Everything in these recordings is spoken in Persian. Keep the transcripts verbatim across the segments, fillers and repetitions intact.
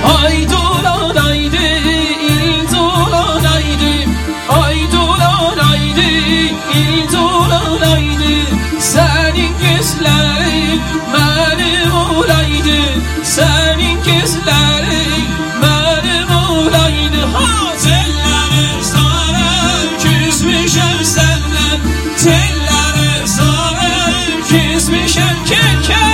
Ay dolan haydi, il dolan haydi. Ay dolan haydi, il dolan haydi. Senin gözlerin benim olaydı, senin gözlerin benim olaydı. Ha telleri sarıp küsmüşem senden, telleri sarıp küsmüşem keke.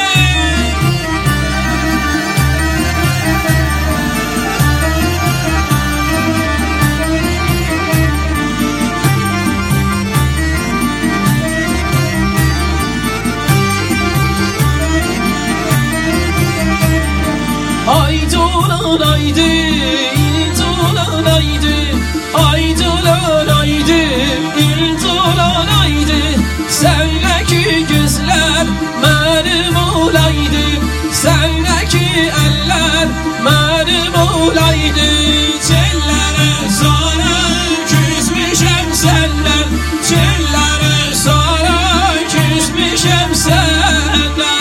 Ay dolan haydi, il dolan haydi. Ay dolan haydi, il dolan haydi. Söyle ki gözler benim olaydı, söyle ki eller benim olaydı. Tellere sarıp küsmüşem senden, tellere sarıp küsmüşem senden.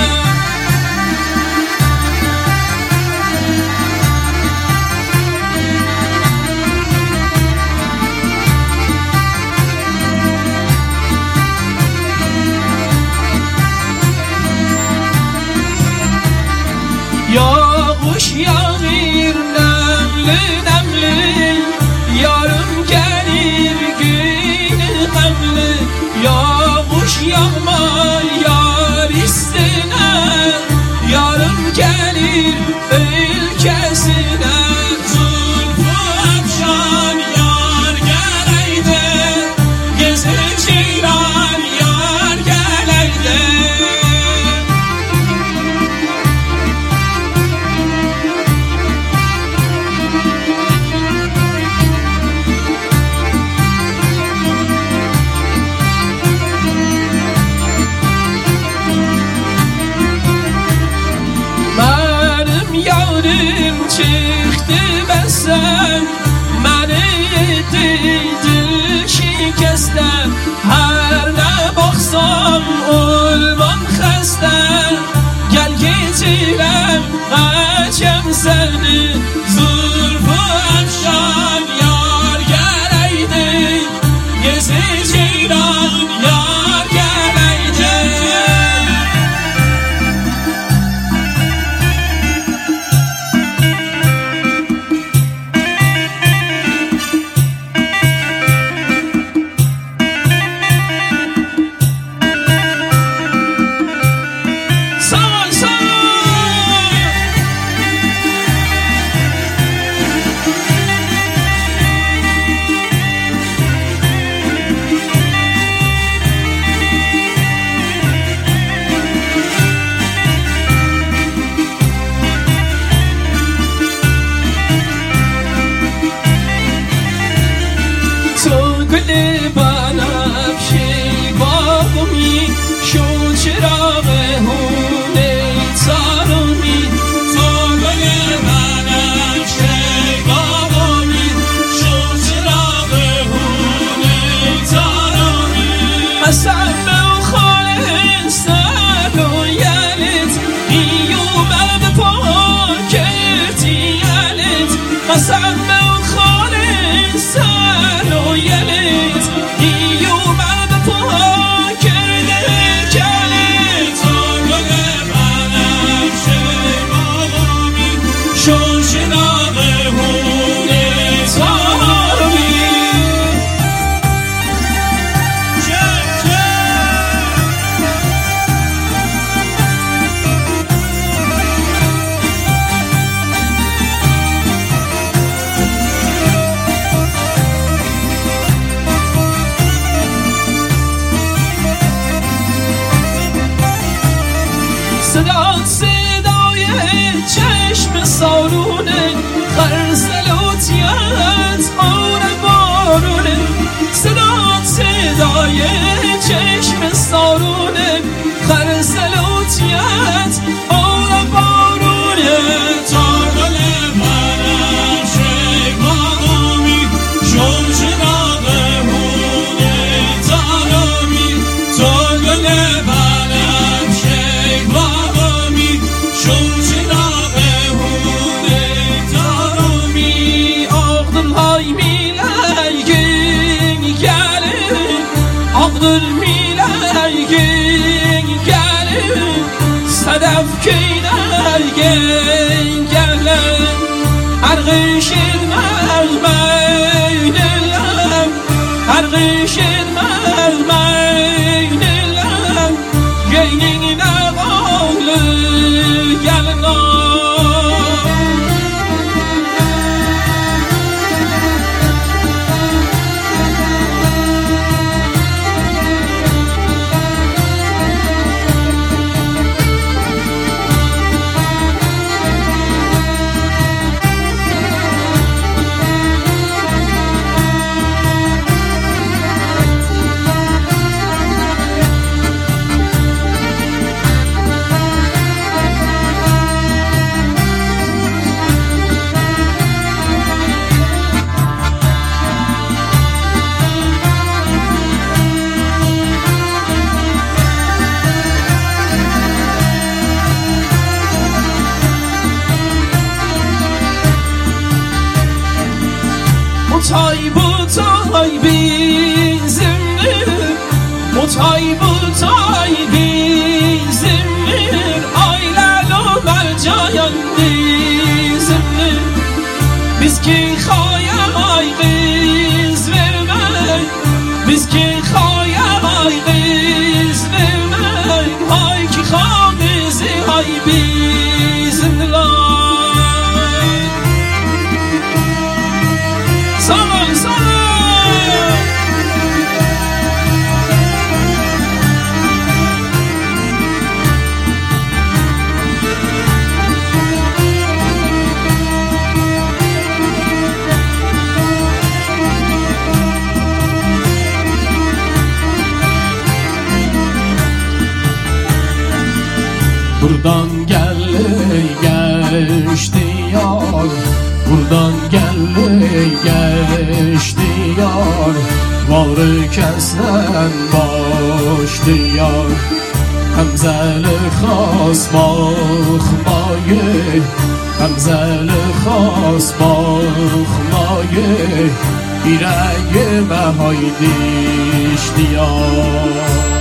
Yağış yağır nemli nemli, yarım gelir günü gamlı. Yağış yağmar yar istine, yarım gelir ülkesine. Zulfü akşam yar geleydi, gezir ceylan yar geleydi. Yarım çıktı besen, beni etti dil şikesten. Her ne baksam olmam xəstə, gel getirem kaçem seni. Zulfü akşam yar geleydi, gezir ceylan yar geleydi. گل بنفشه باغمی، شو چراغ هونه تارمی. تو گل بنفشه باغمی، شو چراغ هونه تارمی. اصلا و خاله سر و یلت، ایو بعد پا کردی یلت. اصلا و خاله سر و یلت، ایو بعد پا کرده کلت. تو گل بنفشه باغمی، شو چراغ هونه تارمی. صدات صدای چشم سارونه، خرسلوتیت آر بارونه. صدات صدای چشم سارونه، خرسلوتیت آر بارونه. تا گل بنفشه باغمی، شو چراغ هونه تارمی. تا گل بنفشه باغمی، شو چراغ هونه Ağdır miləykin gəlin, sədəf keynəykin gəlin. Ərqişin məğməyniləm, ərqişin məğməyniləm, geyninə bağlı gəlin o. Tay bu tay bizimdir, bu tay bu tay bizimdir, ailelu mercayan bizimdir. Biz ki hayay kız vermek, biz ki hayay kız vermek, hay ki hamizi hay bizimdir. Sağ sağ. Buradan gel geçti yar, buradan gel geçti yar, varı kesen baş diyar. Həmzəli xas baxmayı, həmzəli xas baxmayı, yüreğime haydi iştiyar.